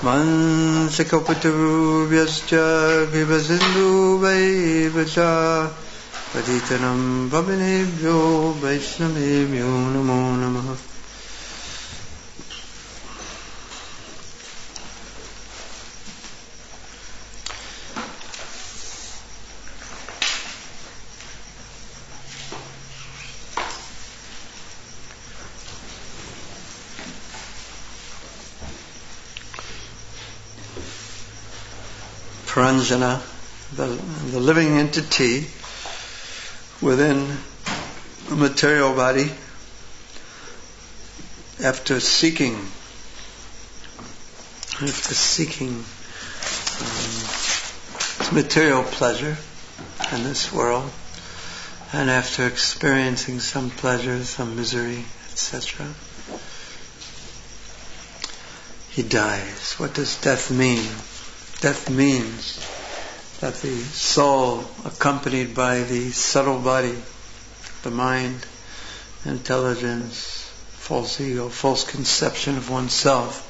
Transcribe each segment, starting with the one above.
Mansakopatarubhyascha Vivasindu Vaivacha Patitanam Pavanebhyo Vaishnavebhyo Namo Namaha. Paranjana, the living entity within the material body, after seeking material pleasure in this world, and after experiencing some pleasure, some misery, etc., he dies. What does death mean? Death means that the soul, accompanied by the subtle body, the mind, intelligence, false ego, false conception of oneself,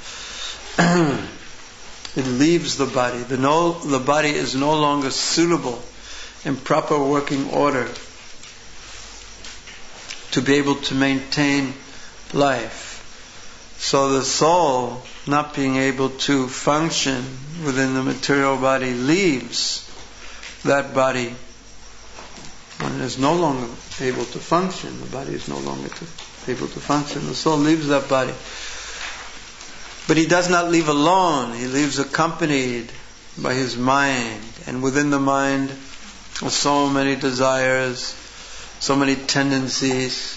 it leaves the body. The body is no longer suitable in proper working order to be able to maintain life. So the soul, not being able to function within the material body, leaves that body when it is no longer able to function. The body is no longer able to function. The soul leaves that body. But he does not leave alone. He leaves accompanied by his mind. And within the mind are so many desires, so many tendencies.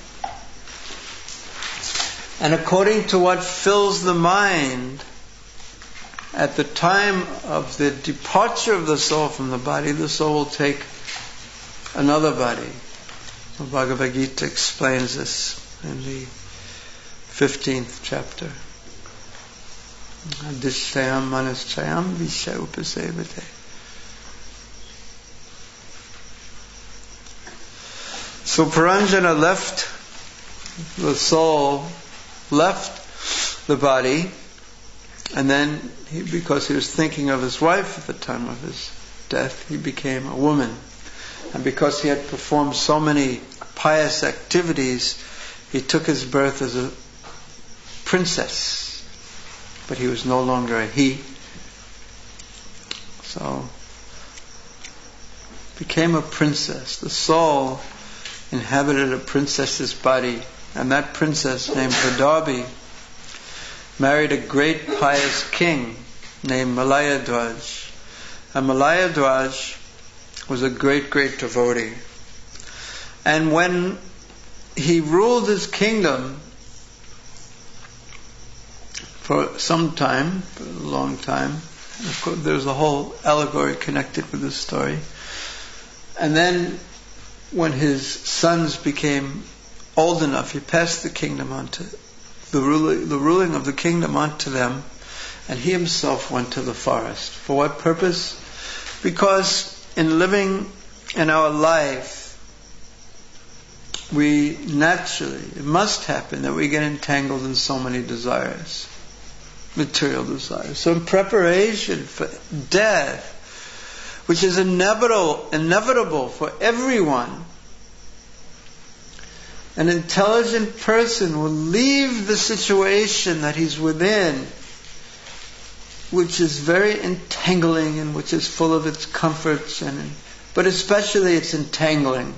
And according to what fills the mind, at the time of the departure of the soul from the body, the soul will take another body. The Bhagavad Gita explains this in the 15th chapter. Adishayam manaschayam visha upasevate. So Paranjana left the soul, left the body, and then because he was thinking of his wife at the time of his death, he became a woman. And because he had performed so many pious activities, he took his birth as a princess. But he was no longer a he. So, became a princess. The soul inhabited a princess's body, and that princess, named Vardhabi, married a great pious king named Malayadhwaj. And Malayadhwaj was a great, great devotee. And when he ruled his kingdom for some time, for a long time, and of course there's a whole allegory connected with this story. And then when his sons became old enough, he passed the kingdom on to the ruling of the kingdom onto them, and he himself went to the forest. For what purpose? Because in living in our life, we naturally, it must happen that we get entangled in so many desires, material desires. So in preparation for death, which is inevitable for everyone, an intelligent person will leave the situation that he's within, which is very entangling and which is full of its comforts, but especially its entangling.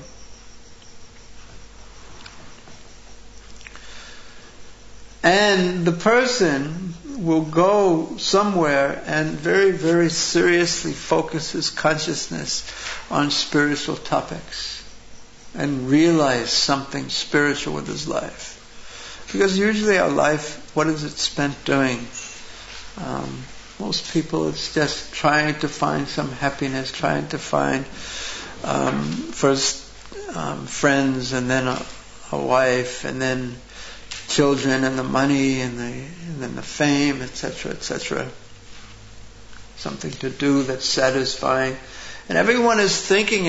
And the person will go somewhere and very, very seriously focus his consciousness on spiritual topics and realize something spiritual with his life. Because usually our life, what is it spent doing? Most people, it's just trying to find some happiness, trying to find first friends, and then a wife, and then children, and the money, and then the fame, etc., etc. Something to do that's satisfying. And everyone is thinking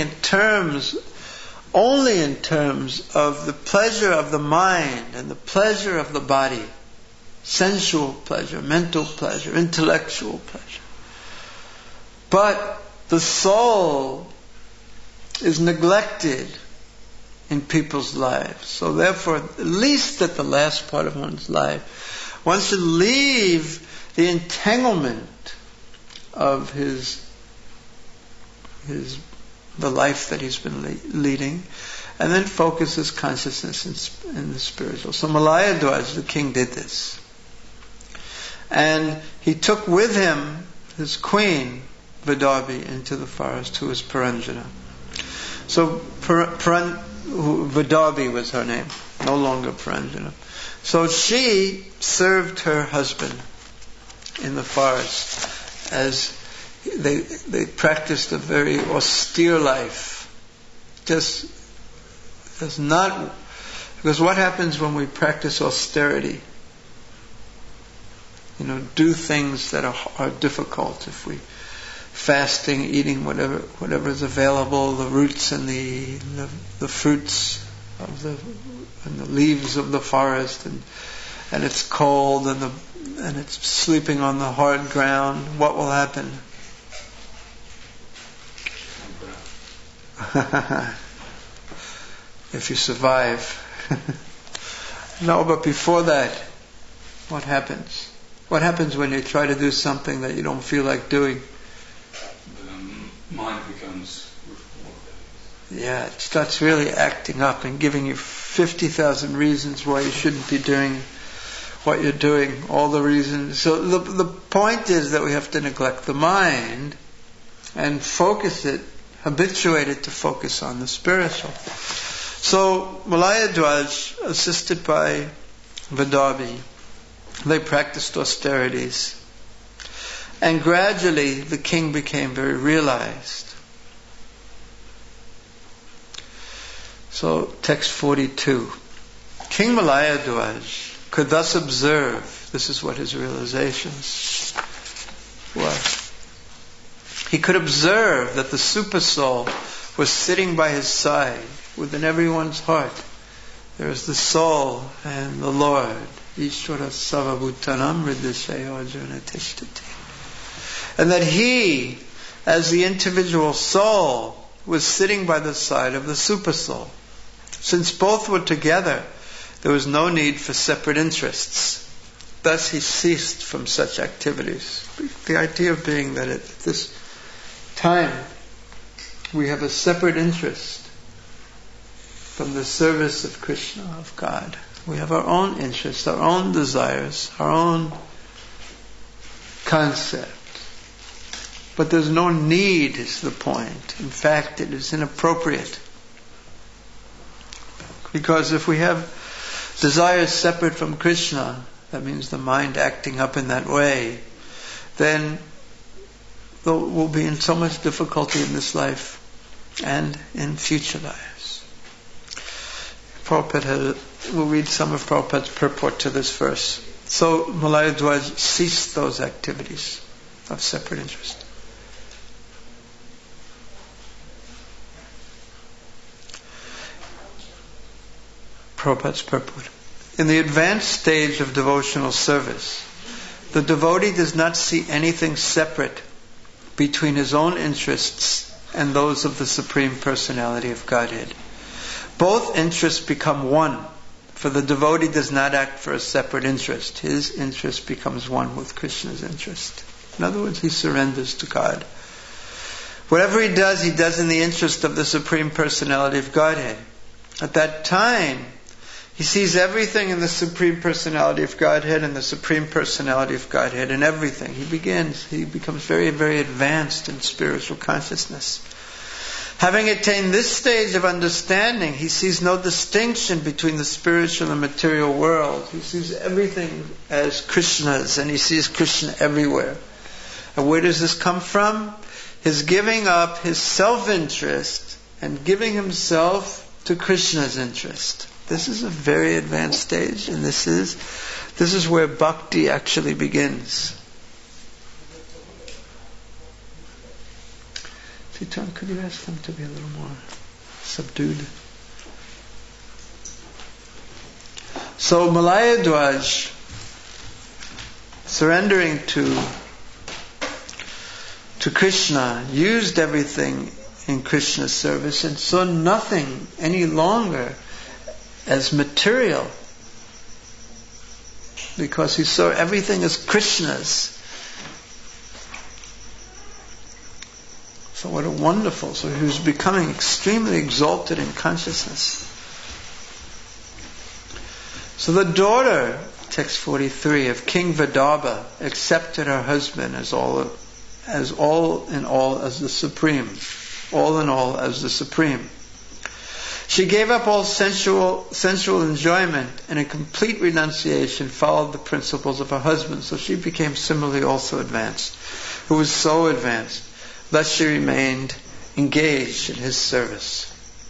only in terms of the pleasure of the mind and the pleasure of the body. sensual pleasure, mental pleasure, intellectual pleasure. But the soul is neglected in people's lives. So therefore, at least at the last part of one's life, one should leave the entanglement of the life that he's been leading, and then focus his consciousness in the spiritual. So Malayadwaj, the king, did this. And he took with him his queen, Vidarbhi, into the forest, who was Puranjana. So Vidarbhi was her name, no longer Puranjana. So she served her husband in the forest, as they practiced a very austere life. Just not, because what happens when we practice austerity? Do things that are difficult. If we fasting, eating whatever is available, the roots and the fruits of the leaves of the forest, and it's cold and it's sleeping on the hard ground, what will happen? If you survive. No, but before that, what happens? What happens when you try to do something that you don't feel like doing? The mind becomes... Yeah, it starts really acting up and giving you 50,000 reasons why you shouldn't be doing what you're doing, all the reasons. So the point is that we have to neglect the mind and focus it, habituate it to focus on the spiritual. So Malayadwaj, assisted by Vidarbhi, they practiced austerities. And gradually the king became very realized. So text 42. King Malayadwaj could thus observe, this is what his realizations were. He could observe that the Supersoul was sitting by his side within everyone's heart. There is the soul and the Lord. Ishvara Savabhutanam Ridhishayo Arjuna Tishtati. And that he, as the individual soul, was sitting by the side of the Supersoul. Since both were together, there was no need for separate interests. Thus he ceased from such activities. The idea of being that at this time we have a separate interest from the service of Krishna, of God. We have our own interests, our own desires, our own concept. But there's no need, is the point. In fact, it is inappropriate. Because if we have desires separate from Krishna, that means the mind acting up in that way, then we'll be in so much difficulty in this life and in future lives. We'll read some of Prabhupada's purport to this verse. So Malayadwaj ceased those activities of separate interest. Prabhupada's purport. In the advanced stage of devotional service, the devotee does not see anything separate between his own interests and those of the Supreme Personality of Godhead. Both interests become one, for the devotee does not act for a separate interest. His interest becomes one with Krishna's interest. In other words, he surrenders to God. Whatever he does in the interest of the Supreme Personality of Godhead. At that time, he sees everything in the Supreme Personality of Godhead and the Supreme Personality of Godhead in everything. He becomes very, very advanced in spiritual consciousness. Having attained this stage of understanding, he sees no distinction between the spiritual and material world. He sees everything as Krishna's, and he sees Krishna everywhere. And where does this come from? His giving up his self-interest and giving himself to Krishna's interest. This is a very advanced stage, and this is where bhakti actually begins. Titan, could you ask them to be a little more subdued? So Malayadwaj surrendering to Krishna, used everything in Krishna's service and saw nothing any longer as material, because he saw everything as Krishna's. So what a wonderful, so he was becoming extremely exalted in consciousness. So the daughter, text 43, of King Vidarbha accepted her husband as all in all as the supreme. All in all as the supreme. She gave up all sensual enjoyment and in complete renunciation followed the principles of her husband. So she became similarly also advanced, who was so advanced. Thus she remained engaged in his service.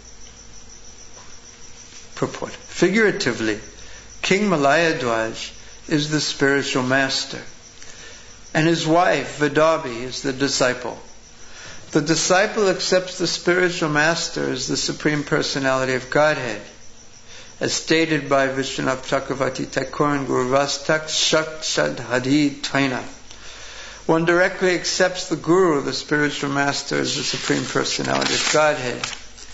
Purport. Figuratively, King Malayadwaj is the spiritual master, and his wife, Vidarbhi, is the disciple. The disciple accepts the spiritual master as the Supreme Personality of Godhead, as stated by Vishwanath Chakravarti Thakur and Guru Vastak Shakshad Hadi Twaina. One directly accepts the Guru, the spiritual master, as the Supreme Personality of Godhead.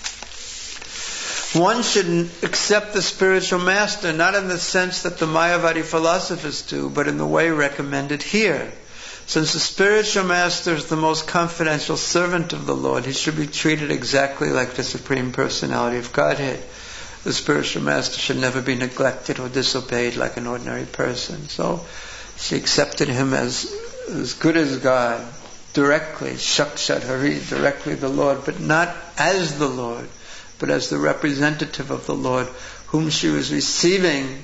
One should accept the spiritual master not in the sense that the Mayavadi philosophers do, but in the way recommended here. Since the spiritual master is the most confidential servant of the Lord, he should be treated exactly like the Supreme Personality of Godhead. The spiritual master should never be neglected or disobeyed like an ordinary person. So she accepted him as good as God, directly, Shakshat Hari, directly the Lord, but not as the Lord, but as the representative of the Lord, whom she was receiving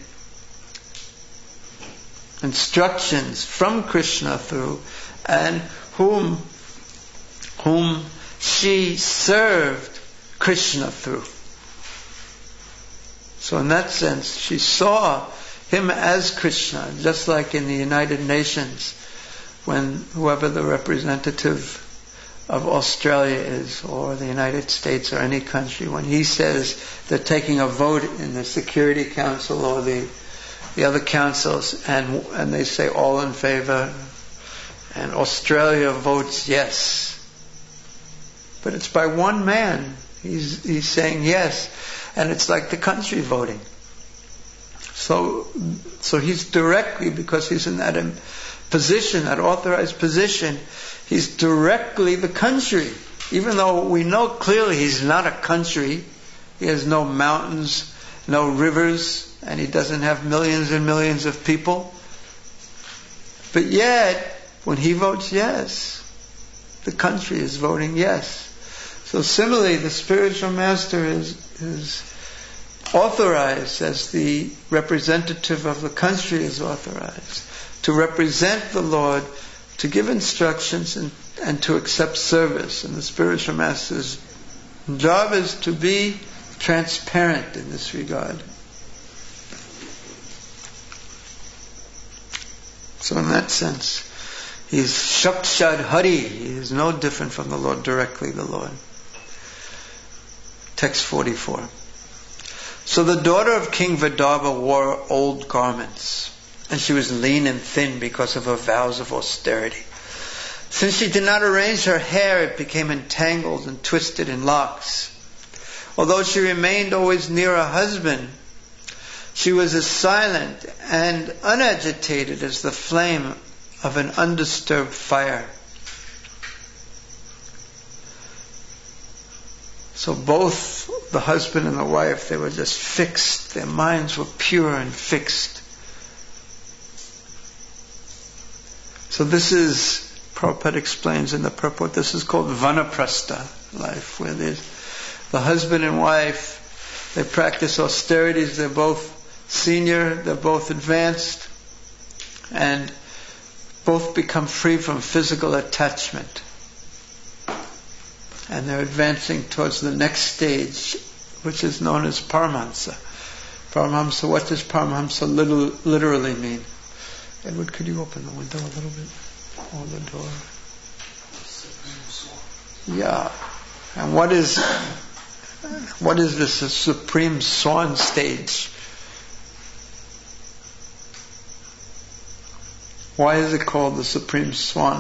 instructions from Krishna through, and whom she served Krishna through. So in that sense, she saw him as Krishna, just like in the United Nations, when whoever the representative of Australia is, or the United States, or any country, when he says they're taking a vote in the Security Council or the other councils, and they say all in favor, and Australia votes yes. But it's by one man. He's saying yes, and it's like the country voting. So he's directly, because he's in that position, that authorized position, he's directly the country. Even though we know clearly he's not a country, he has no mountains, no rivers, and he doesn't have millions and millions of people. But yet, when he votes yes, the country is voting yes. So similarly, the spiritual master is authorized, as the representative of the country is authorized, to represent the Lord, to give instructions and to accept service. And the spiritual master's job is to be transparent in this regard. So in that sense, he's Shakshad Hari. He is no different from the Lord, directly the Lord. Text 44. So the daughter of King Vidarbha wore old garments, and she was lean and thin because of her vows of austerity. Since she did not arrange her hair, it became entangled and twisted in locks. Although she remained always near her husband, she was as silent and unagitated as the flame of an undisturbed fire. So both the husband and the wife, they were just fixed. Their minds were pure and fixed. So this is, Prabhupada explains in the purport, this is called Vanaprastha life, where there's the husband and wife, they practice austerities, they're both senior, they're both advanced, and both become free from physical attachment. And they're advancing towards the next stage, which is known as Paramahamsa. Paramahamsa, what does Paramahamsa literally mean? Edward, could you open the window a little bit? Or the door? Yeah. And what is this supreme swan stage? Why is it called the Supreme Swan?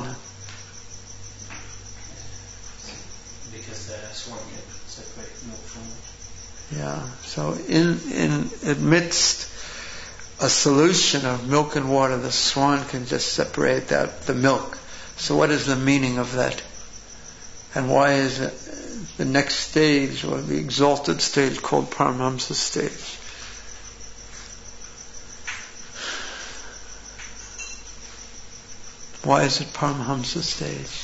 Because the swan can separate milk from water. Yeah. So in amidst a solution of milk and water, the swan can just separate out the milk. So what is the meaning of that? And why is it the next stage, or the exalted stage, called Paramahamsa stage? Why is it Paramahamsa stage?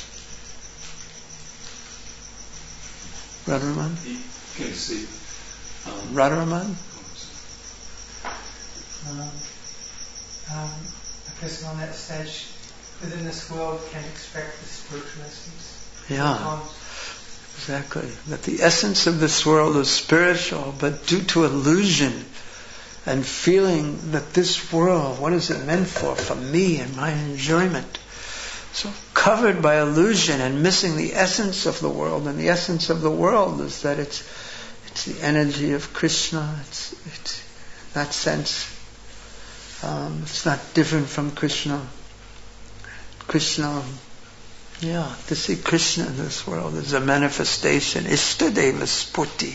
Radharaman? You can see. Radharaman? A person on that stage within this world can expect the spiritual essence. Yeah, exactly. That the essence of this world is spiritual, but due to illusion and feeling that this world, what is it meant for? For me and my enjoyment. So covered by illusion and missing the essence of the world. And the essence of the world is that it's the energy of Krishna. It's in that sense. It's not different from Krishna. Krishna, to see Krishna in this world is a manifestation. Ishtadeva Sputi.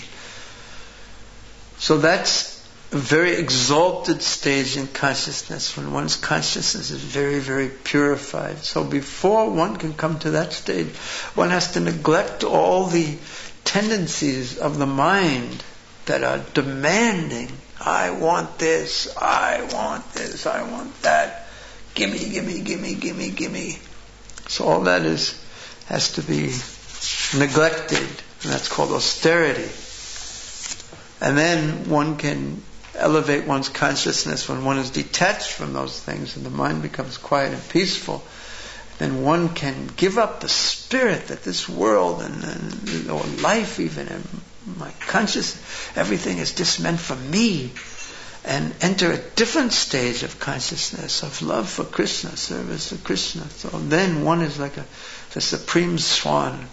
So that's a very exalted stage in consciousness, when one's consciousness is very, very purified. So before one can come to that stage, one has to neglect all the tendencies of the mind that are demanding, I want this, I want this, I want that, gimme, gimme, gimme, gimme, gimme. So all that has to be neglected, and that's called austerity. And then one can elevate one's consciousness when one is detached from those things and the mind becomes quiet and peaceful. Then one can give up the spirit that this world and or life even and my consciousness, everything is just meant for me, and enter a different stage of consciousness, of love for Krishna, service to Krishna. So then one is like the supreme swan.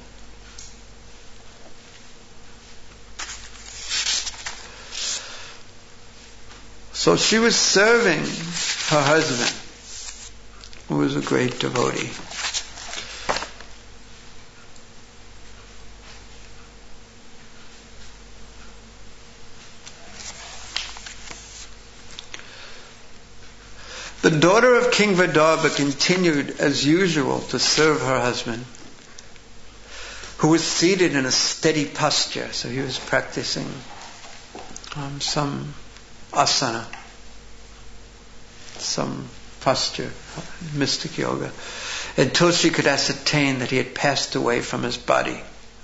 So she was serving her husband, who was a great devotee. The daughter of King Vidarbha continued as usual to serve her husband, who was seated in a steady posture. So he was practicing some asana, some posture, mystic yoga, until she could ascertain that he had passed away from his body.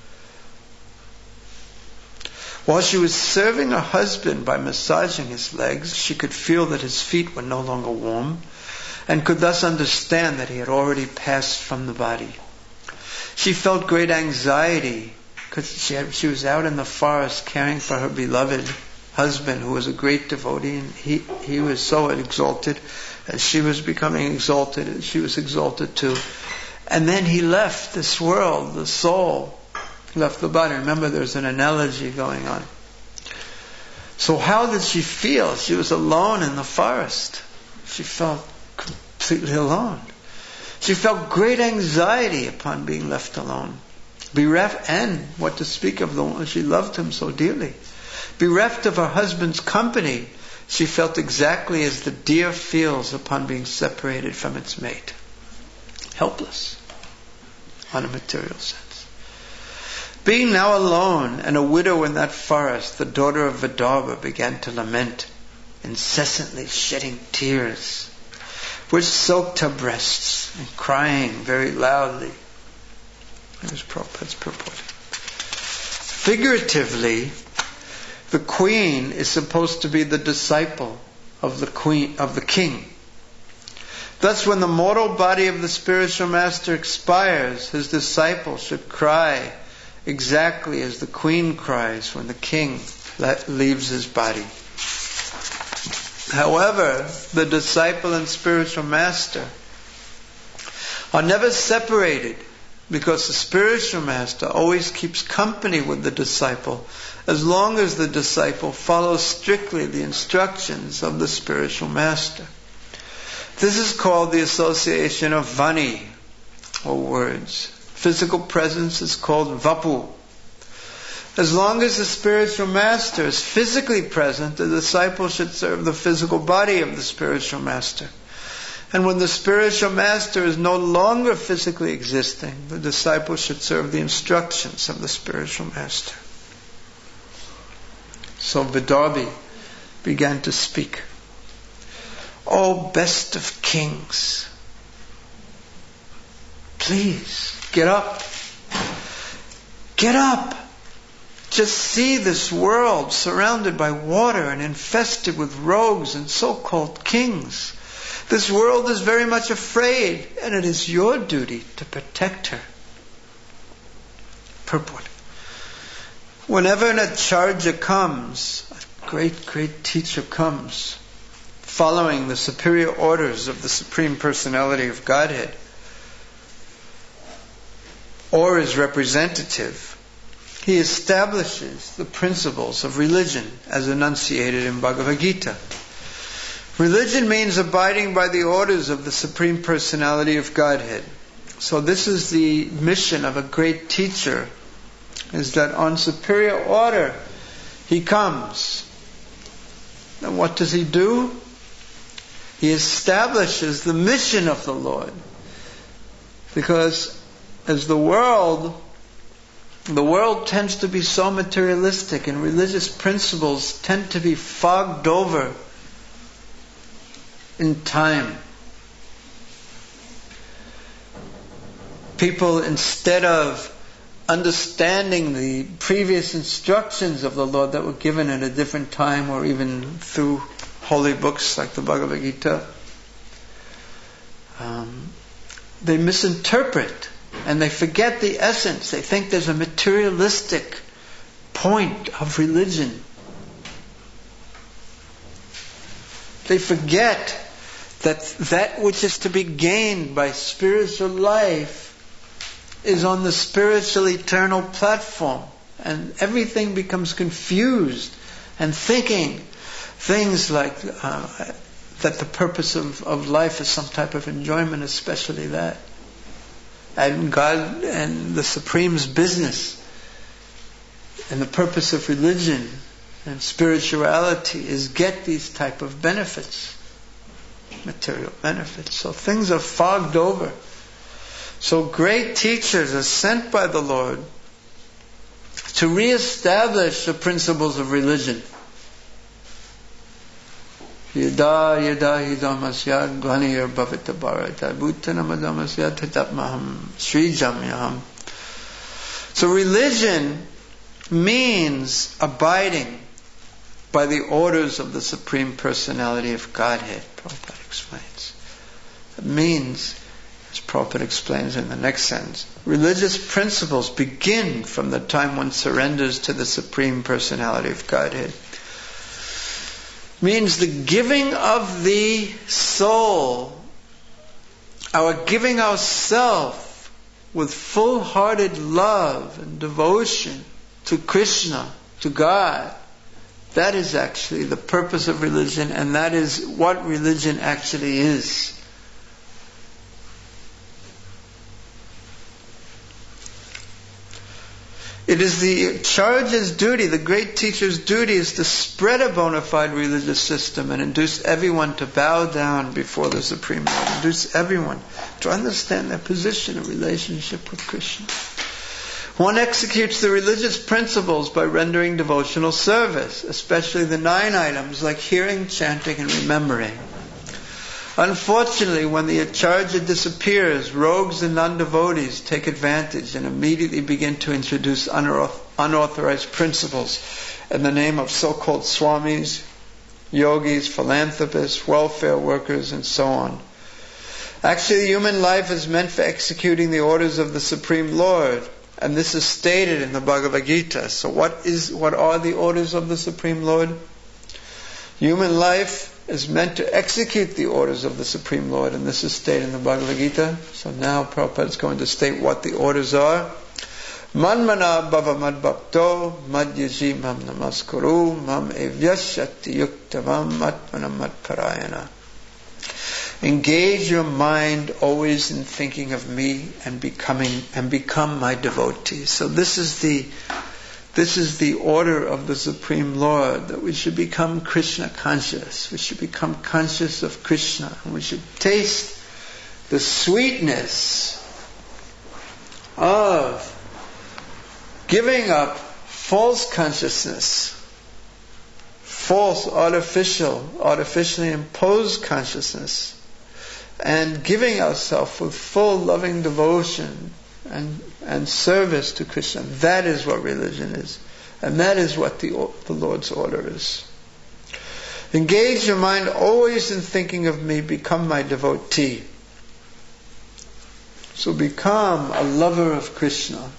While she was serving her husband by massaging his legs, she could feel that his feet were no longer warm, and could thus understand that he had already passed from the body. She felt great anxiety because she was out in the forest caring for her beloved husband, who was a great devotee, and he was so exalted, and she was becoming exalted, and she was exalted too. And then he left this world, the soul left the body. Remember, there's an analogy going on. So how did she feel? She was alone in the forest. She felt completely alone. She felt great anxiety upon being left alone. Bereft, and what to speak of the one she loved him so dearly. Bereft of her husband's company, she felt exactly as the deer feels upon being separated from its mate. Helpless, on a material sense. Being now alone and a widow in that forest, the daughter of Vidarbha began to lament, incessantly shedding tears, which soaked her breasts, and crying very loudly. There's Prabhupada's purport. Figuratively, the queen is supposed to be the disciple of the king. Thus, when the mortal body of the spiritual master expires, his disciple should cry exactly as the queen cries when the king leaves his body. However, the disciple and spiritual master are never separated, because the spiritual master always keeps company with the disciple as long as the disciple follows strictly the instructions of the spiritual master. This is called the association of vani, or words. Physical presence is called vapu. As long as the spiritual master is physically present, the disciple should serve the physical body of the spiritual master. And when the spiritual master is no longer physically existing, the disciple should serve the instructions of the spiritual master. So Vidarbhi began to speak. O best of kings, please get up. Get up. Just see this world surrounded by water and infested with rogues and so-called kings. This world is very much afraid, and it is your duty to protect her. Purport. Whenever an acharya comes, a great teacher comes, following the superior orders of the Supreme Personality of Godhead, or his representative, he establishes the principles of religion as enunciated in Bhagavad Gita. Religion means abiding by the orders of the Supreme Personality of Godhead. So this is the mission of a great teacher, is that on superior order he comes. And what does he do? He establishes the mission of the Lord. Because as the world tends to be so materialistic, and religious principles tend to be fogged over in time. People, instead of understanding the previous instructions of the Lord that were given at a different time, or even through holy books like the Bhagavad Gita, they misinterpret and they forget the essence. They think there's a materialistic point of religion. They forget that which is to be gained by spiritual life is on the spiritual eternal platform, and everything becomes confused, and thinking things like that the purpose of life is some type of enjoyment, especially that. And God and the Supreme's business and the purpose of religion and spirituality is get these type of benefits, material benefits. So things are fogged over. So great teachers are sent by the Lord to re-establish the principles of religion. Yada yada hidamasyad ghanir bhavita bharata bhutanamadamasya tatapmaham srijamyaham. So religion means abiding by the orders of the Supreme Personality of Godhead, Prabhupada explains. It means, as Prabhupada explains in the next sentence, religious principles begin from the time one surrenders to the Supreme Personality of Godhead. Means the giving of the soul, our giving ourselves with full-hearted love and devotion to Krishna, to God. That is actually the purpose of religion, and that is what religion actually is. It is the Acharya's duty, the great teacher's duty, is to spread a bona fide religious system and induce everyone to bow down before the Supreme Lord. Induce everyone to understand their position in relationship with Krishna. One executes the religious principles by rendering devotional service, especially the 9 items like hearing, chanting, and remembering. Unfortunately, when the Acharya disappears, rogues and non-devotees take advantage and immediately begin to introduce unauthorized principles in the name of so-called swamis, yogis, philanthropists, welfare workers, and so on. Actually, human life is meant for executing the orders of the Supreme Lord, and this is stated in the Bhagavad Gita. So what are the orders of the Supreme Lord? Human life is meant to execute the orders of the Supreme Lord, and this is stated in the Bhagavad Gita. So now Prabhupada is going to state what the orders are. Manmana bhava mad bhakto madhyaji mam namaskuru mam evyashati yuktavam atmanam mat parayana. Engage your mind always in thinking of me and become my devotee. So this is the order of the Supreme Lord, that we should become Krishna conscious. We should become conscious of Krishna. And we should taste the sweetness of giving up false consciousness, false, artificially imposed consciousness, and giving ourselves with full loving devotion and service to Krishna. That is what religion is. And that is what the Lord's order is. Engage your mind always in thinking of me, become my devotee. So become a lover of Krishna.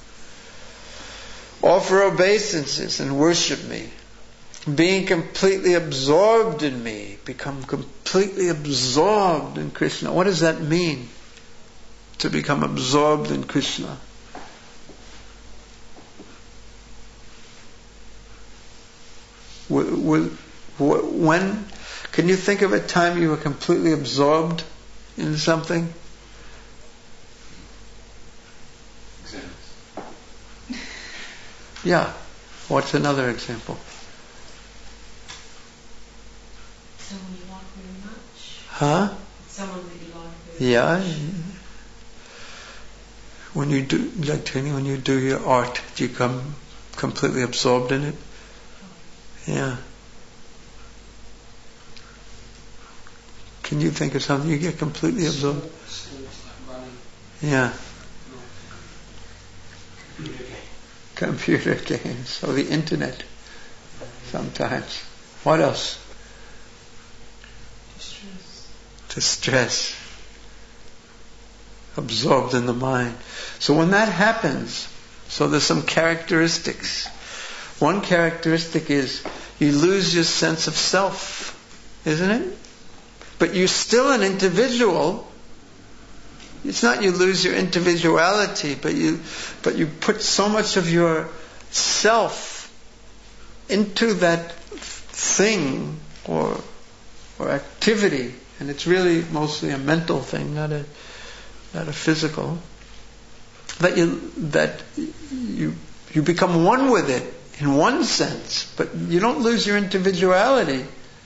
Offer obeisances and worship me. Being completely absorbed in me, become completely absorbed in Krishna. What does that mean? To become absorbed in Krishna. When can you think of a time you were completely absorbed in something? Examples. Yeah. What's another example? Someone you like very much. Huh? Someone that you like very much. Yeah. When you do your art, do you become completely absorbed in it? Yeah. Can you think of something you get completely absorbed? Sports like running. Yeah. Computer game. Computer games or the internet sometimes. What else? Distress. Absorbed in the mind. So when that happens, so there's some characteristics. One characteristic is you lose your sense of self, isn't it? But you're still an individual. It's not you lose your individuality, but you put so much of your self into that thing or activity, and it's really mostly a mental thing, not a physical. That you become one with it in one sense, but you don't lose your individuality.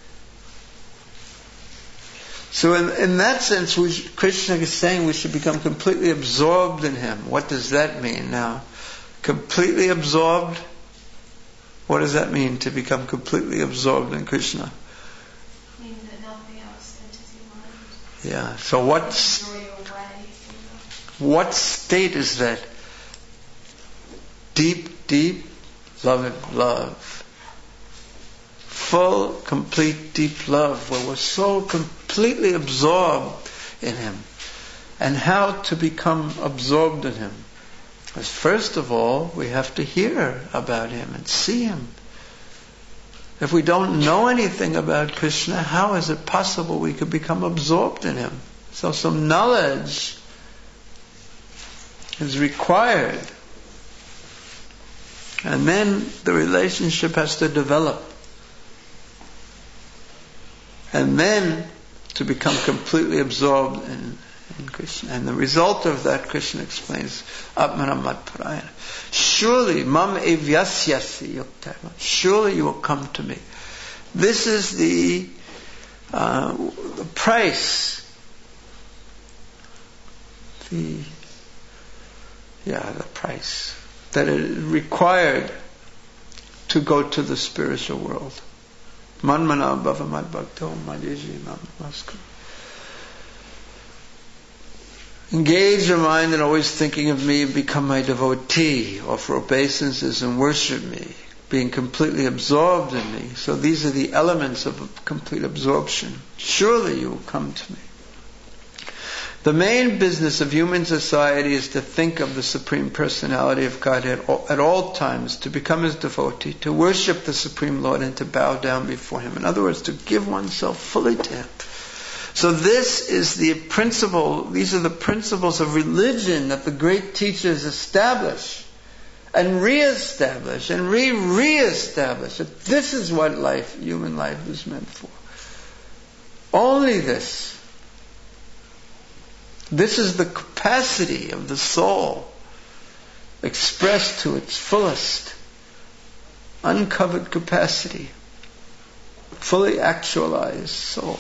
So in that sense, Krishna is saying we should become completely absorbed in Him. What does that mean now? Completely absorbed? What does that mean, to become completely absorbed in Krishna? Meaning that nothing else enters your mind. Yeah. So what state is that? Deep, deep love. Full, complete, deep love, where we're so completely absorbed in Him. And how to become absorbed in Him? Because first of all, we have to hear about Him and see Him. If we don't know anything about Krishna, how is it possible we could become absorbed in Him? So some knowledge is required. And then the relationship has to develop. And then to become completely absorbed in Krishna. And the result of that, Krishna explains, Atmanam Madparayana. Surely, mam evyasyasi yuktava. Surely you will come to me. This is the price. The price that is required to go to the spiritual world. Manmana bhava mad bhakto madhiji namaskar. Engage your mind in always thinking of me and become my devotee. Offer obeisances and worship me. Being completely absorbed in me. So these are the elements of complete absorption. Surely you will come to me. The main business of human society is to think of the Supreme Personality of Godhead at all times, to become His devotee, to worship the Supreme Lord and to bow down before Him. In other words, to give oneself fully to Him. So this is the principle, these are the principles of religion that the great teachers establish and re-establish and re-establish. That this is what human life is meant for. Only this. This is the capacity of the soul expressed to its fullest, uncovered capacity, fully actualized soul.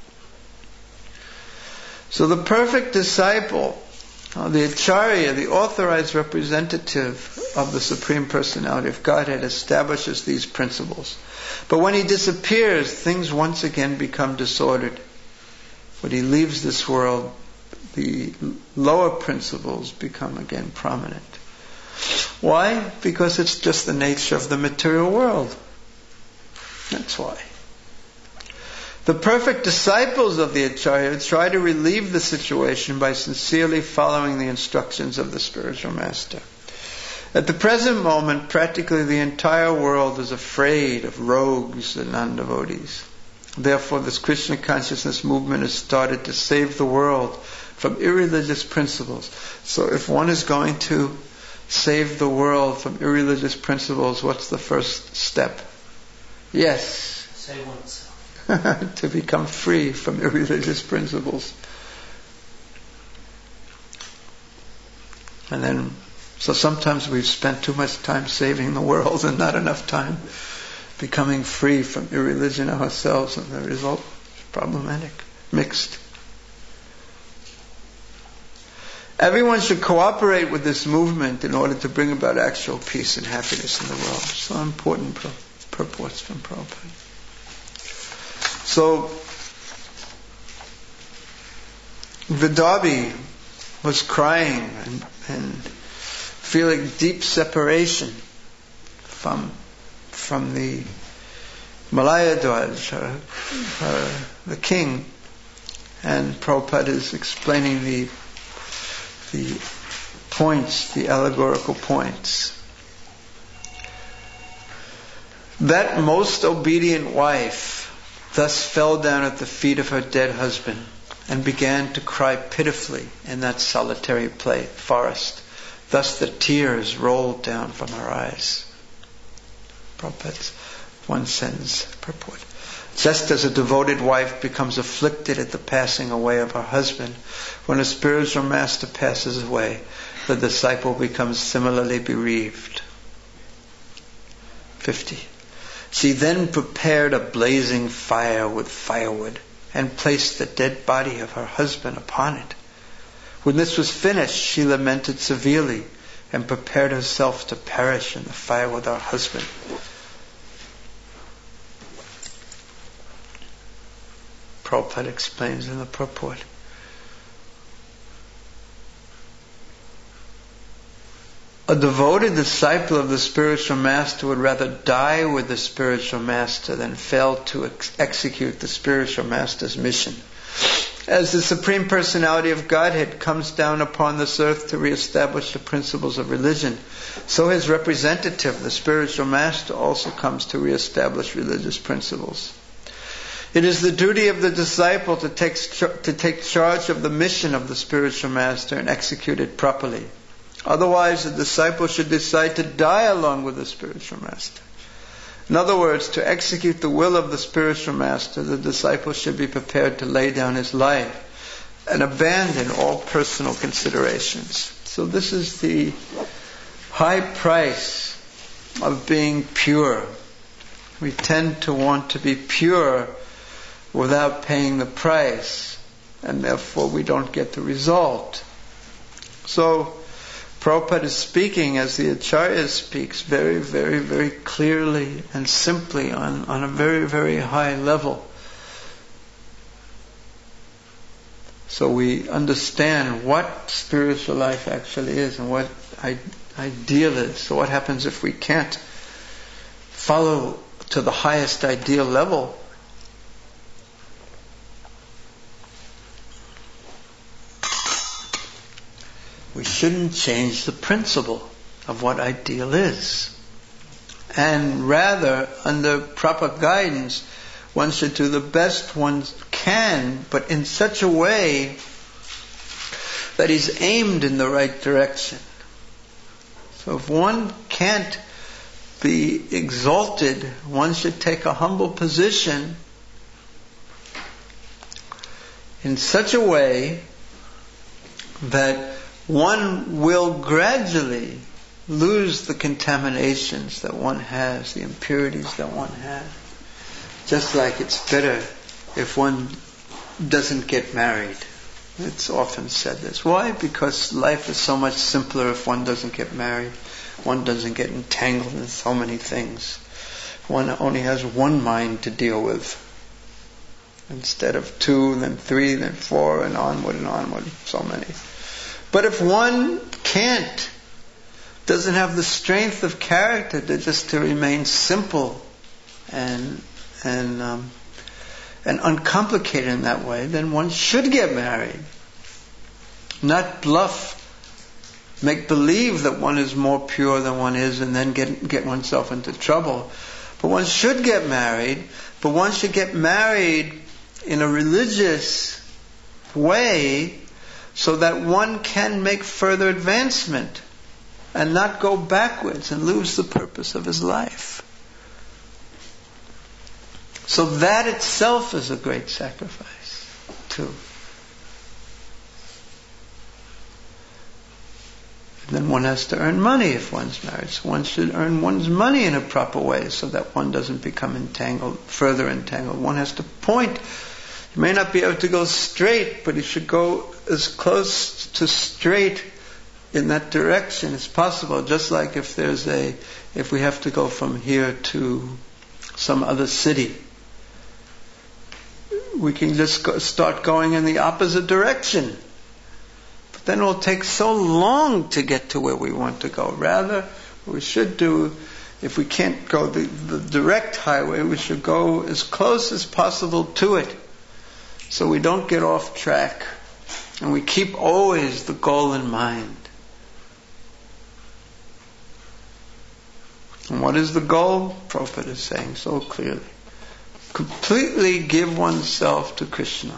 So the perfect disciple, the Acharya, the authorized representative of the Supreme Personality of Godhead, establishes these principles. But when he disappears, things once again become disordered. When he leaves this world, the lower principles become again prominent. Why? Because it's just the nature of the material world. That's why. The perfect disciples of the Acharya try to relieve the situation by sincerely following the instructions of the spiritual master. At the present moment, practically the entire world is afraid of rogues and non-devotees. Therefore, this Krishna consciousness movement has started to save the world from irreligious principles. So if one is going to save the world from irreligious principles, what's the first step? Yes. Save oneself. To become free from irreligious principles. And then, so sometimes we've spent too much time saving the world and not enough time becoming free from irreligion ourselves, and the result is problematic, mixed. Everyone should cooperate with this movement in order to bring about actual peace and happiness in the world. So important purports from Prabhupada. So, Vidarbhi was crying and feeling deep separation from the Malayadwaj, the king. And Prabhupada is explaining the points, the allegorical points. That most obedient wife thus fell down at the feet of her dead husband and began to cry pitifully in that solitary forest. Thus the tears rolled down from her eyes. Prabhupada's one sentence purport. Just as a devoted wife becomes afflicted at the passing away of her husband, when a spiritual master passes away, the disciple becomes similarly bereaved. 50. She then prepared a blazing fire with firewood and placed the dead body of her husband upon it. When this was finished, she lamented severely and prepared herself to perish in the fire with her husband. Prabhupada explains in the purport. A devoted disciple of the spiritual master would rather die with the spiritual master than fail to execute the spiritual master's mission. As the Supreme Personality of Godhead comes down upon this earth to reestablish the principles of religion, so his representative, the spiritual master, also comes to reestablish religious principles. It is the duty of the disciple to take charge of the mission of the spiritual master and execute it properly. Otherwise, the disciple should decide to die along with the spiritual master. In other words, to execute the will of the spiritual master, the disciple should be prepared to lay down his life and abandon all personal considerations. So this is the high price of being pure. We tend to want to be pure without paying the price, and therefore we don't get the result. So Prabhupada is speaking as the Acharya speaks, very, very, very clearly and simply on a very, very high level. So we understand what spiritual life actually is and what ideal is. So what happens if we can't follow to the highest ideal level? We shouldn't change the principle of what ideal is. And rather, under proper guidance, one should do the best one can, but in such a way that he's aimed in the right direction. So if one can't be exalted, one should take a humble position in such a way that one will gradually lose the contaminations that one has, the impurities that one has. Just like it's better if one doesn't get married. It's often said this. Why? Because life is so much simpler if one doesn't get married. One doesn't get entangled in so many things. One only has one mind to deal with, instead of 2, then 3, then 4, and onward, so many. But if one doesn't have the strength of character to remain simple and uncomplicated in that way, then one should get married. Not bluff, make believe that one is more pure than one is, and then get oneself into trouble. But one should get married, but one should get married in a religious way so that one can make further advancement and not go backwards and lose the purpose of his life. So that itself is a great sacrifice too. And then one has to earn money if one's married. So one should earn one's money in a proper way so that one doesn't become further entangled. One has to point. You may not be able to go straight, but you should go as close to straight in that direction as possible. Just like if we have to go from here to some other city, we can just start going in the opposite direction. But then it will take so long to get to where we want to go. Rather, what we should do, if we can't go the direct highway, we should go as close as possible to it, so we don't get off track, and we keep always the goal in mind. And what is the goal? Prabhupada is saying so clearly. Completely give oneself to Krishna.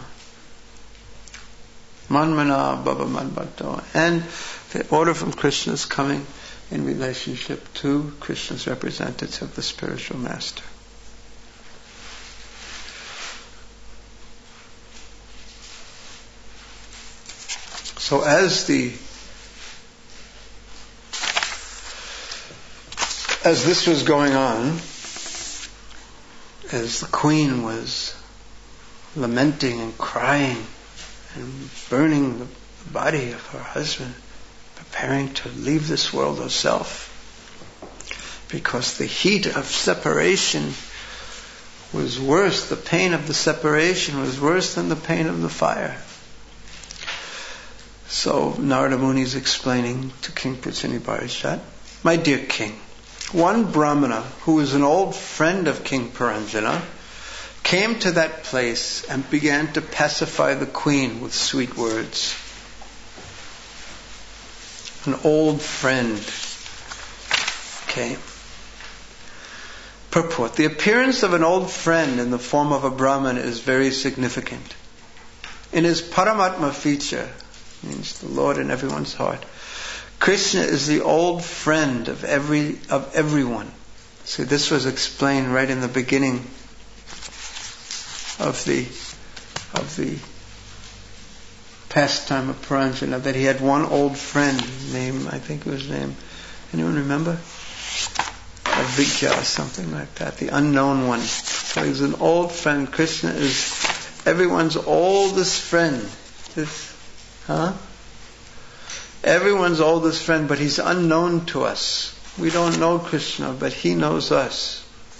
Manmana Bhava Madbhakto. And the order from Krishna is coming in relationship to Krishna's representative, the spiritual master. So as this was going on, as the queen was lamenting and crying and burning the body of her husband, preparing to leave this world herself, because the heat of separation was worse, the pain of the separation was worse than the pain of the fire. So Narada Muni is explaining to King Prithvi Parashat, my dear king, one Brahmana who was an old friend of King Paranjana came to that place and began to pacify the queen with sweet words. An old friend came. Purport. The appearance of an old friend in the form of a Brahman is very significant. In his Paramatma feature, means the Lord in everyone's heart, Krishna is the old friend of everyone. So this was explained right in the beginning of the pastime of Paranjana, that he had one old friend named, I think it was named, anyone remember? Avijja or something like that, the unknown one. So he's an old friend. Krishna is everyone's oldest friend. Everyone's oldest friend, but he's unknown to us. We don't know Krishna, but he knows us.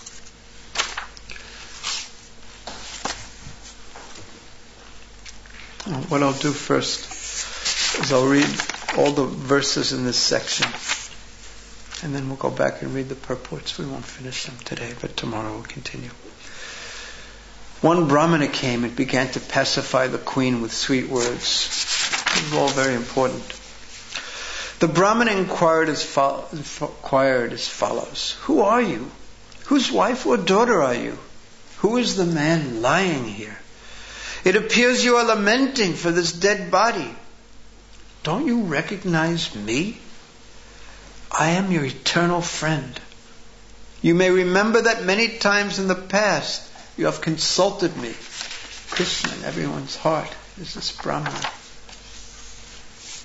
What I'll do first is I'll read all the verses in this section, and then we'll go back and read the purports. We won't finish them today, but tomorrow we'll continue. One Brahmana came and began to pacify the queen with sweet words. This is all very important. The Brahmana inquired as follows. Who are you? Whose wife or daughter are you? Who is the man lying here? It appears you are lamenting for this dead body. Don't you recognize me? I am your eternal friend. You may remember that many times in the past you have consulted me. Krishna in everyone's heart is this Brahmana.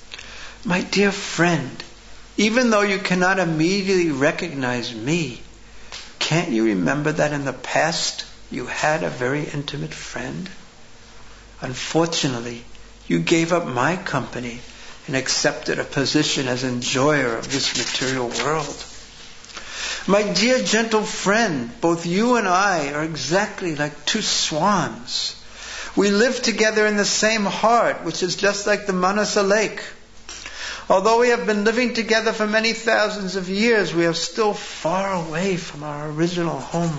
My dear friend, even though you cannot immediately recognize me, can't you remember that in the past you had a very intimate friend? Unfortunately, you gave up my company and accepted a position as enjoyer of this material world. My dear gentle friend, both you and I are exactly like two swans. We live together in the same heart, which is just like the Manasa lake. Although we have been living together for many thousands of years, we are still far away from our original home.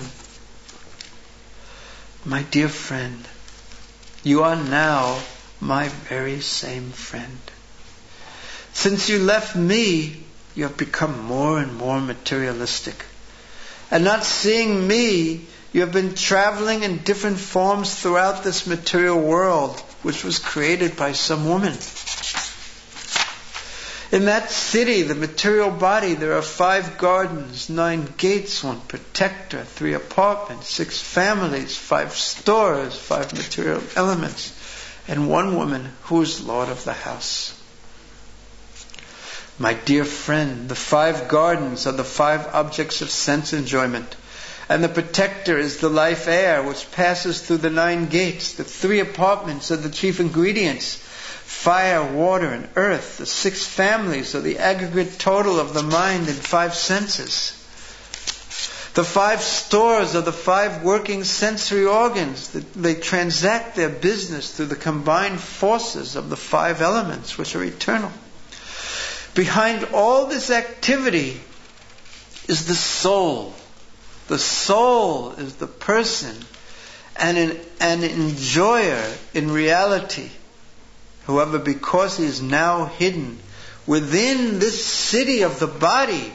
My dear friend, you are now my very same friend. Since you left me, you have become more and more materialistic. And not seeing me, you have been traveling in different forms throughout this material world, which was created by some woman. In that city, the material body, there are 5 gardens, 9 gates, 1 protector, 3 apartments, 6 families, 5 stores, 5 material elements, and 1 woman who is lord of the house. My dear friend, the 5 gardens are the 5 objects of sense enjoyment, and the protector is the life air which passes through the 9 gates. The 3 apartments are the chief ingredients: fire, water, and earth. The 6 families are the aggregate total of the mind and 5 senses. The 5 stores are the 5 working sensory organs. They transact their business through the combined forces of the 5 elements, which are eternal. Behind all this activity is the soul. The soul is the person and an enjoyer in reality. However, because he is now hidden within this city of the body,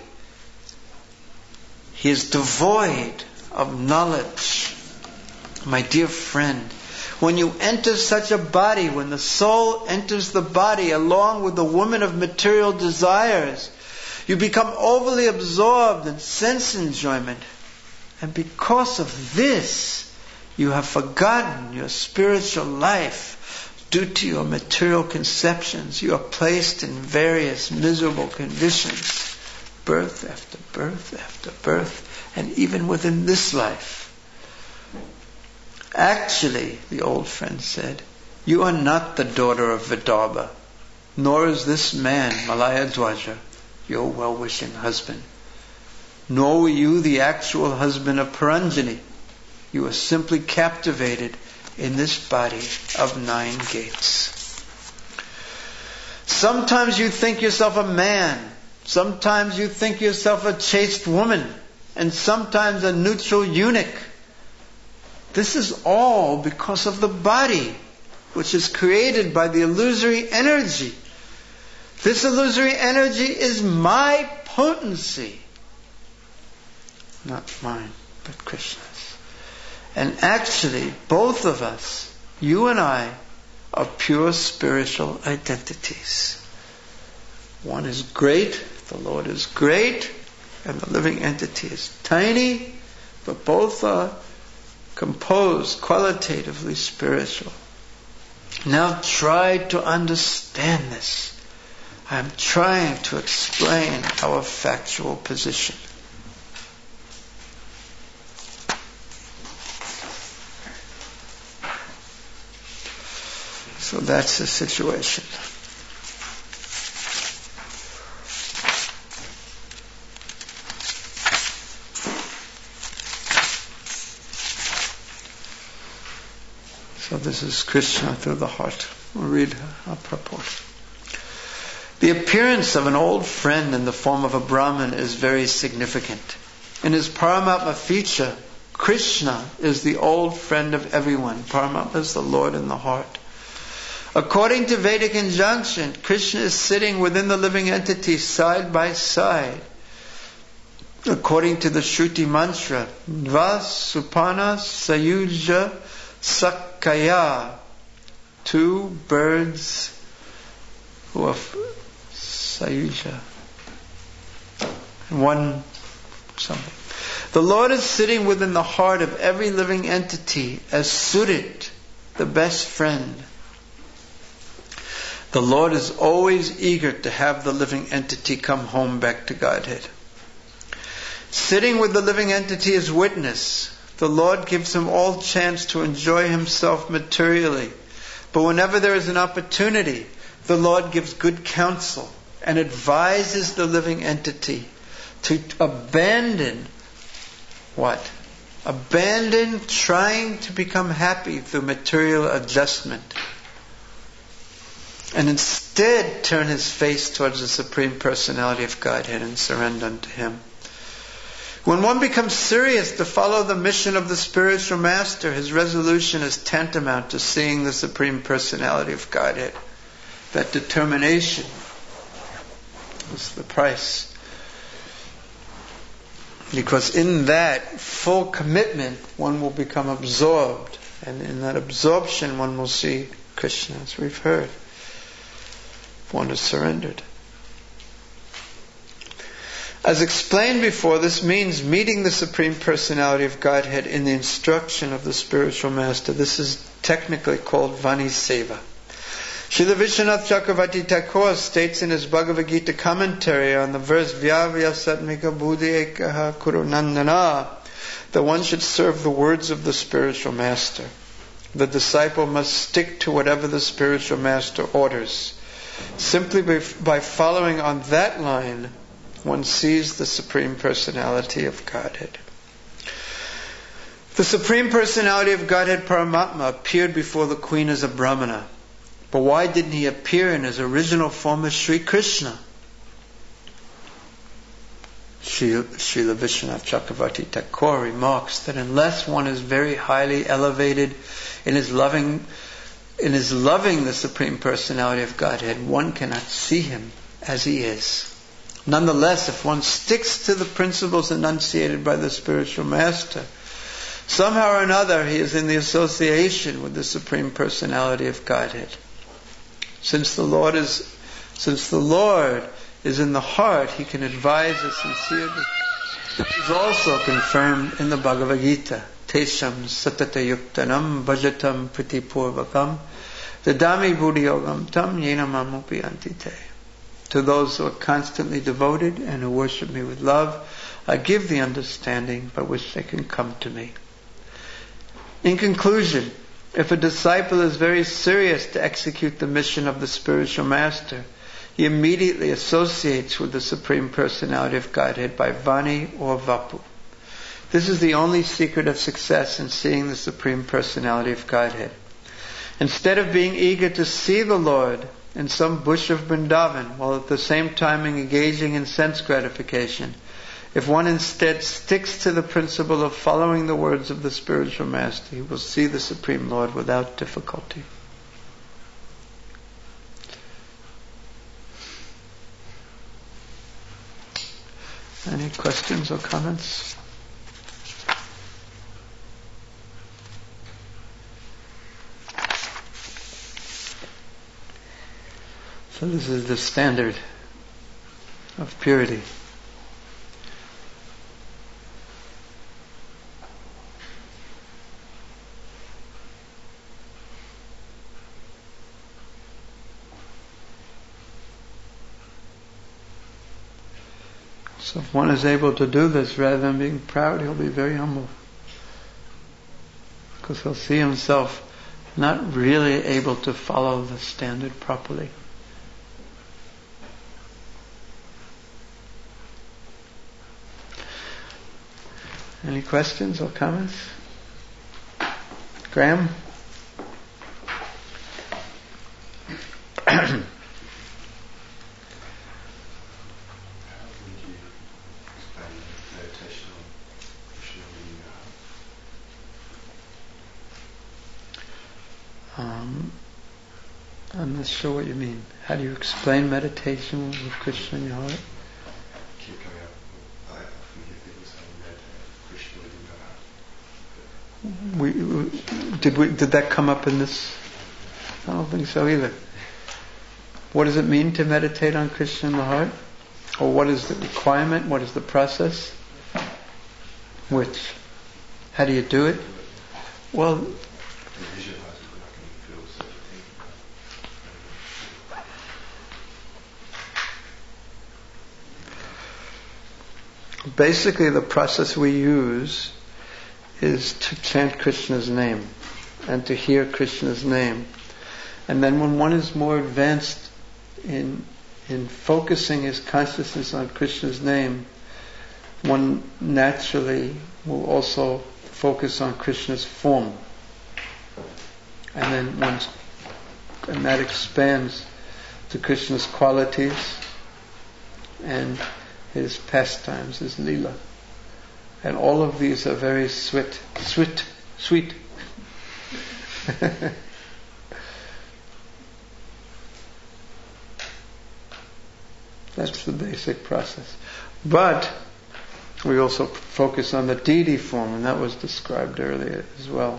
he is devoid of knowledge. My dear friend, when you enter such a body, when the soul enters the body along with the woman of material desires, you become overly absorbed in sense enjoyment. And because of this, you have forgotten your spiritual life. Due to your material conceptions, you are placed in various miserable conditions, birth after birth after birth, and even within this life. Actually, the old friend said, you are not the daughter of Vidarbha, nor is this man, Malayadwaja, your well-wishing husband. Nor were you the actual husband of Paranjani. You are simply captivated in this body of 9 gates. Sometimes you think yourself a man, sometimes you think yourself a chaste woman, and sometimes a neutral eunuch. This is all because of the body, which is created by the illusory energy. This illusory energy is my potency. Not mine, but Krishna's. And actually, both of us, you and I, are pure spiritual identities. One is great, the Lord is great, and the living entity is tiny, but both are composed, qualitatively spiritual. Now try to understand this. I am trying to explain our factual position. So that's the situation. So this is Krishna through the heart. We'll read our purport. The appearance of an old friend in the form of a Brahmin is very significant. In his Paramatma feature, Krishna is the old friend of everyone. Paramatma is the Lord in the heart. According to Vedic injunction, Krishna is sitting within the living entity side by side. According to the Shruti mantra, Vasupana Sayuja Sakaya, 2 birds who are Sayuja, and 1 something. The Lord is sitting within the heart of every living entity as Surit, the best friend. The Lord is always eager to have the living entity come home back to Godhead. Sitting with the living entity as witness, the Lord gives him all chance to enjoy himself materially. But whenever there is an opportunity, the Lord gives good counsel and advises the living entity to abandon what? Abandon trying to become happy through material adjustment, and instead turn his face towards the Supreme Personality of Godhead and surrender unto Him. When one becomes serious to follow the mission of the spiritual master, his resolution is tantamount to seeing the Supreme Personality of Godhead. That determination is the price. Because in that full commitment, one will become absorbed. And in that absorption, one will see Krishna, as we've heard. One is surrendered. As explained before, this means meeting the Supreme Personality of Godhead in the instruction of the spiritual master. This is technically called Vani Seva. Srila Vishwanath Chakravarti Thakur states in his Bhagavad Gita commentary on the verse Vyavya Satmika Buddhi Ekaha Kurunandana that one should serve the words of the spiritual master. The disciple must stick to whatever the spiritual master orders. Simply by following on that line, one sees the Supreme Personality of Godhead. The Supreme Personality of Godhead Paramatma appeared before the Queen as a Brahmana. But why didn't he appear in his original form as Sri Krishna? Srila Vishwanath Chakravarti Thakur remarks that unless one is very highly elevated in his loving the Supreme Personality of Godhead, one cannot see him as he is. Nonetheless, if one sticks to the principles enunciated by the spiritual master, somehow or another he is in the association with the Supreme Personality of Godhead. Since the Lord is in the heart, He can advise a sincere. This is also confirmed in the Bhagavad Gita. Tesham satata yuktanam bhajatam pritipurvakam dadami buddhiyogam tam yena mamupi antite. To those who are constantly devoted and who worship me with love, I give the understanding by which they can come to me. In conclusion, if a disciple is very serious to execute the mission of the spiritual master, he immediately associates with the Supreme Personality of Godhead by Vani or Vapu. This is the only secret of success in seeing the Supreme Personality of Godhead. Instead of being eager to see the Lord in some bush of Vrindavan, while at the same time engaging in sense gratification, if one instead sticks to the principle of following the words of the spiritual master, he will see the Supreme Lord without difficulty. Any questions or comments? So this is the standard of purity. So if one is able to do this, rather than being proud, he'll be very humble. Because he'll see himself not really able to follow the standard properly. Any questions or comments? Graham? I'm not sure what you mean. How do you explain meditation with Krishna in your heart? Keep coming up. I often hear people saying meditate Krishna within your heart. Did that come up in this? I don't think so either. What does it mean to meditate on Krishna in the heart? Or what is the requirement? What is the process? Which? How do you do it? Well, Basically, the process we use is to chant Krishna's name and to hear Krishna's name. And then when one is more advanced in focusing his consciousness on Krishna's name, one naturally will also focus on Krishna's form. And then that expands to Krishna's qualities and his pastimes, his lila. And all of these are very sweet. That's the basic process. But we also focus on the deity form, and that was described earlier as well.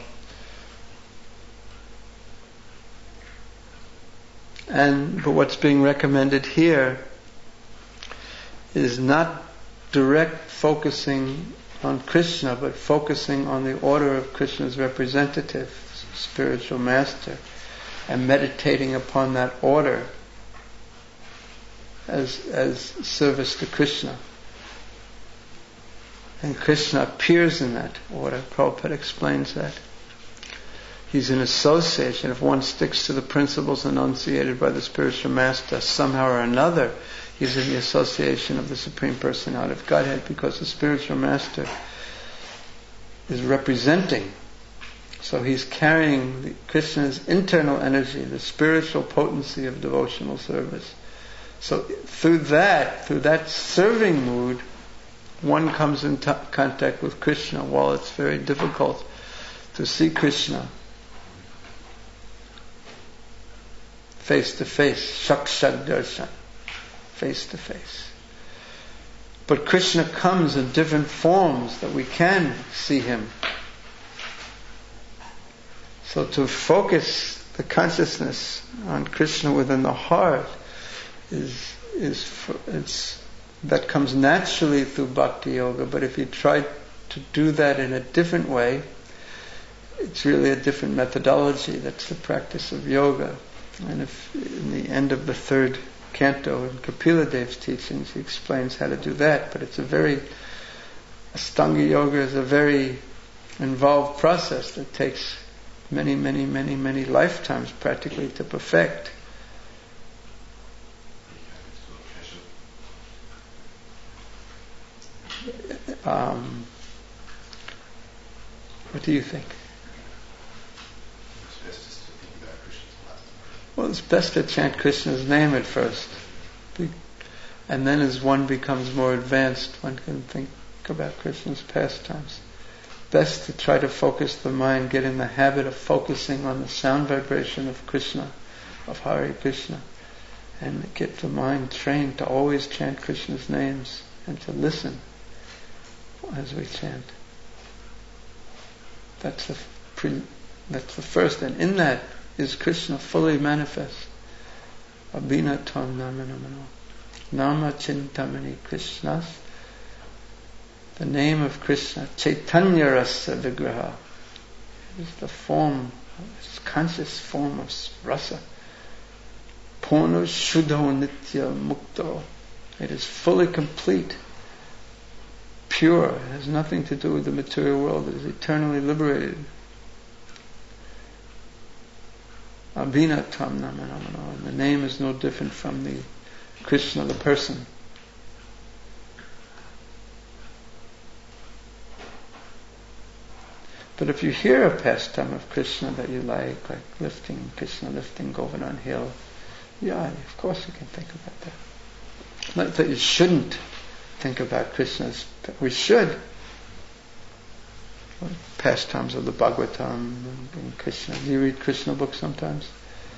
But what's being recommended here is not direct focusing on Krishna, but focusing on the order of Krishna's representative, spiritual master, and meditating upon that order as service to Krishna. And Krishna appears in that order. Prabhupada explains that. He's in association. If one sticks to the principles enunciated by the spiritual master, somehow or another, he's in the association of the Supreme Personality of Godhead, because the spiritual master is representing. So he's carrying Krishna's internal energy, the spiritual potency of devotional service. So through that serving mood, one comes in contact with Krishna. While it's very difficult to see Krishna face to face, shakshak darshan, face to face. But Krishna comes in different forms that we can see him. So to focus the consciousness on Krishna within the heart that comes naturally through bhakti yoga. But if you try to do that in a different way, it's really a different methodology. That's the practice of yoga. And if in the end of the third canto in Kapila Dev's teachings, he explains how to do that. But Ashtanga yoga is a very involved process that takes many, many, many, many lifetimes practically to perfect. What do you think? Well, it's best to chant Krishna's name at first. And then as one becomes more advanced, one can think about Krishna's pastimes. Best to try to focus the mind, get in the habit of focusing on the sound vibration of Krishna, of Hare Krishna, and get the mind trained to always chant Krishna's names and to listen as we chant. That's the first, and in that is Krishna fully manifest. Abhinatam nama namano. Nama chintamani Krishnas. The name of Krishna, Chaitanya Rasa Vigraha, is the form, its conscious form of rasa. Purno Shuddho Nitya Mukto. It is fully complete, pure. It has nothing to do with the material world. It is eternally liberated. Abhinatam nama namano. And the name is no different from the Krishna, the person. But if you hear a pastime of Krishna that you like Krishna lifting Govardhan Hill, yeah, of course you can think about that. Not that you shouldn't think about Krishna's, we should. Pastimes of the Bhagavatam and Krishna. Do you read Krishna books sometimes?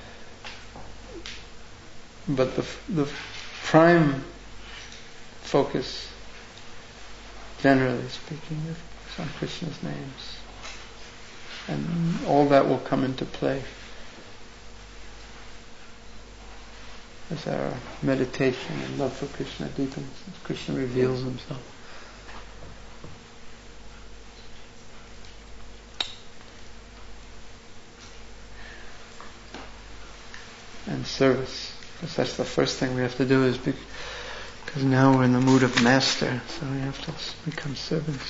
But the prime focus, generally speaking, is on Krishna's names. And all that will come into play as our meditation and love for Krishna deepens, as Krishna reveals himself. And service, because that's the first thing we have to do, is Because now we're in the mood of master, so we have to become servants.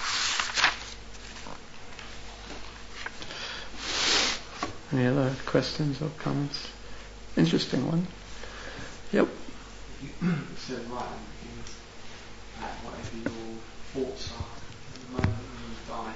Any other questions or comments? Interesting one. Yep. You said right at the beginning that whatever your thoughts are at the moment when you die,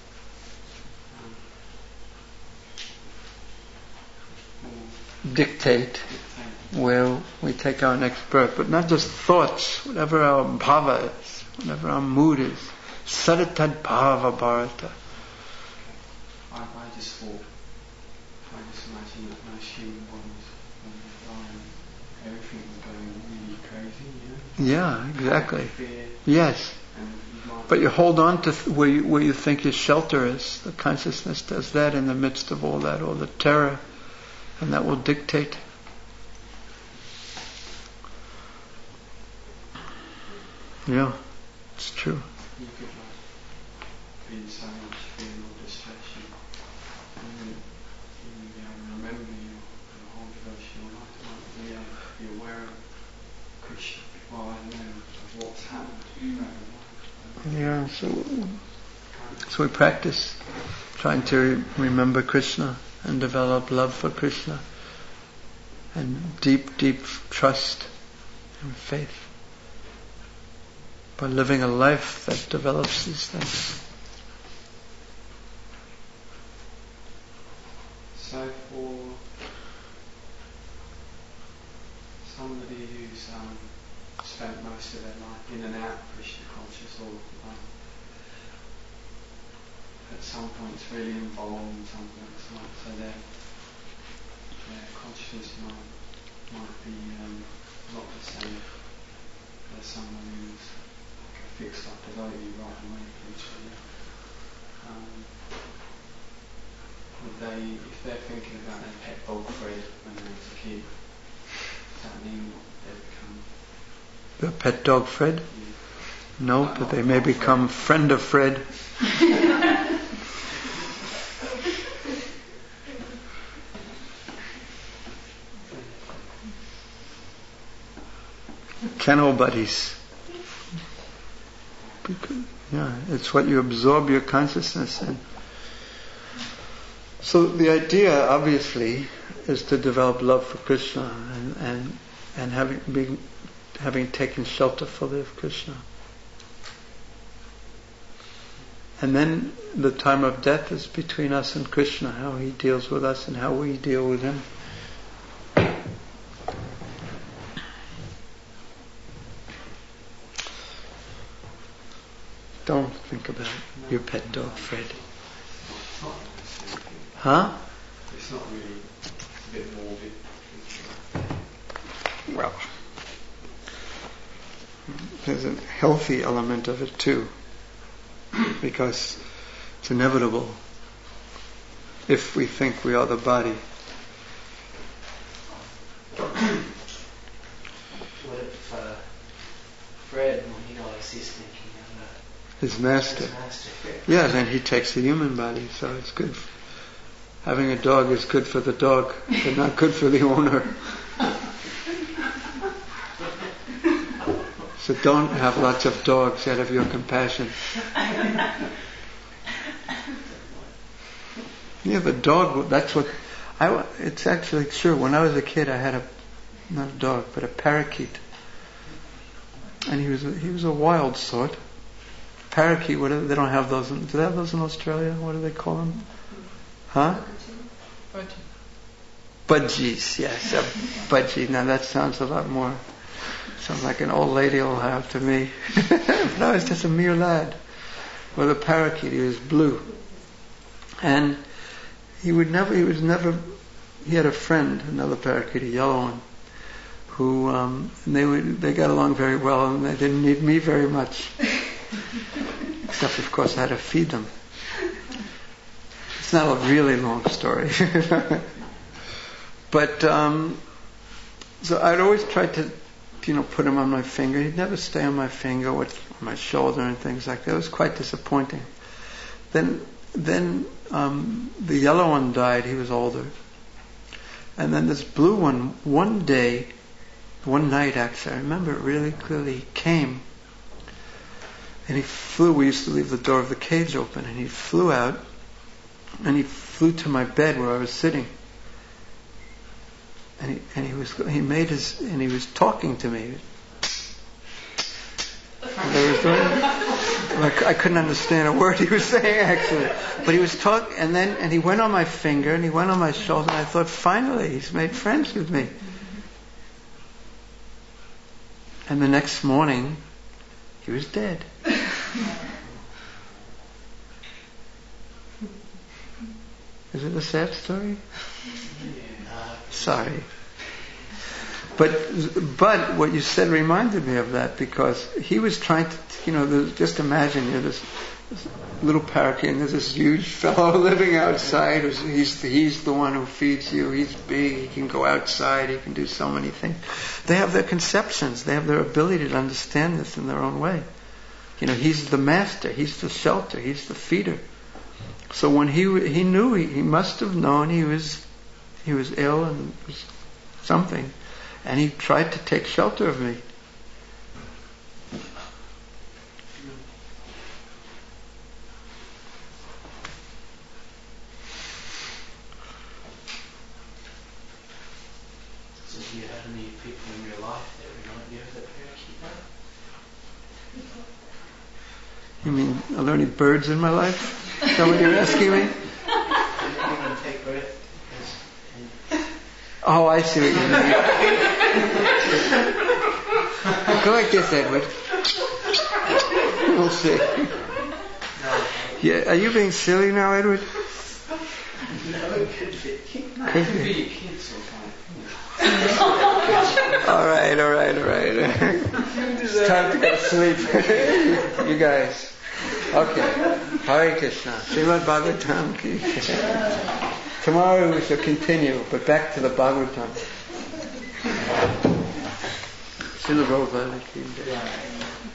Dictate where we take our next birth, but not just thoughts, whatever our bhava is, whatever our mood is. Saratad bhava bharata. I just thought, I just imagine that most human bodies, when they die, everything was going really crazy, Yeah, exactly. Fear, yes. and you might But you hold on to where you think your shelter is. The consciousness does that in the midst of all that, all the terror, and that will dictate. Yeah, it's true. you could be in so much fear or distraction, and then you be able to remember your whole devotional life, you might be able to be aware of Krishna, of what's happened. Yeah, so we practice trying to remember Krishna and develop love for Krishna and deep, deep trust and faith by living a life that develops these things. So for somebody who's spent most of their life in and out of Krishna conscious all the time, at some point it's really involved in something, so their consciousness might be not the same as someone who's like a fixed up devotee right away from Krishna. Would they, if they're thinking about their pet dog Fred when they was a kid, does that mean they become The pet dog Fred? Yeah. No, but they may become friend of Fred. Kennel buddies. Yeah, it's what you absorb your consciousness in. So the idea, obviously, is to develop love for Krishna and having taken shelter fully of Krishna. And then the time of death is between us and Krishna, how he deals with us and how we deal with him. Don't think about your pet dog, Fred. Huh? It's not really a bit morbid. Well, there's a healthy element of it too, because it's inevitable if we think we are the body. What if Fred, when he dies, he's thinking His master. Yeah, then he takes the human body, so it's good. Having a dog is good for the dog, but not good for the owner. So don't have lots of dogs out of your compassion. Yeah, the dog, that's what... it's actually true. When I was a kid, I had not a dog, but a parakeet. And he was a wild sort. Parakeet, they don't have those. Do they have those in Australia? What do they call them? Huh? Budgies, yes, a budgie. Now that sounds a lot more. Sounds like an old lady will have to me. No, it's just a mere lad. With a parakeet, he was blue, and he had a friend, another parakeet, a yellow one, who they got along very well, and they didn't need me very much. Except, of course, I had to feed them. It's not a really long story. But, so I'd always try to, put him on my finger. He'd never stay on my finger or on my shoulder and things like that. It was quite disappointing. Then the yellow one died. He was older. And then this blue one day one night actually, I remember it really clearly, he came and he flew. We used to leave the door of the cage open, and he flew out and he flew to my bed where I was sitting. And he was talking to me. I couldn't understand a word he was saying actually, but he was talking, and he went on my finger and he went on my shoulder, and I thought, finally, he's made friends with me. And the next morning, he was dead. Is it a sad story? Sorry. But what you said reminded me of that, because he was trying to, just imagine you're this little parakeet and there's this huge fellow living outside. He's the one who feeds you. He's big. He can go outside. He can do so many things. They have their conceptions. They have their ability to understand this in their own way. He's the master. He's the shelter. He's the feeder. So when he knew, he must have known he was ill and was something. And he tried to take shelter of me. So do you have any people in your life that remind you of that parakeet? You mean, are there any birds in my life? Is that what you're asking me? Even take breath. Oh, I see what you mean. Go like this, Edward. We'll see. Yeah, are you being silly now, Edward? No, it could be. Could be your kids or something. All right. It's time to go to sleep. You guys. Okay. Hare Krishna. Srimad Bhagavatam ki jai. Tomorrow we shall continue, but back to the Bhagavatam. Srila Prabhupada ki jai.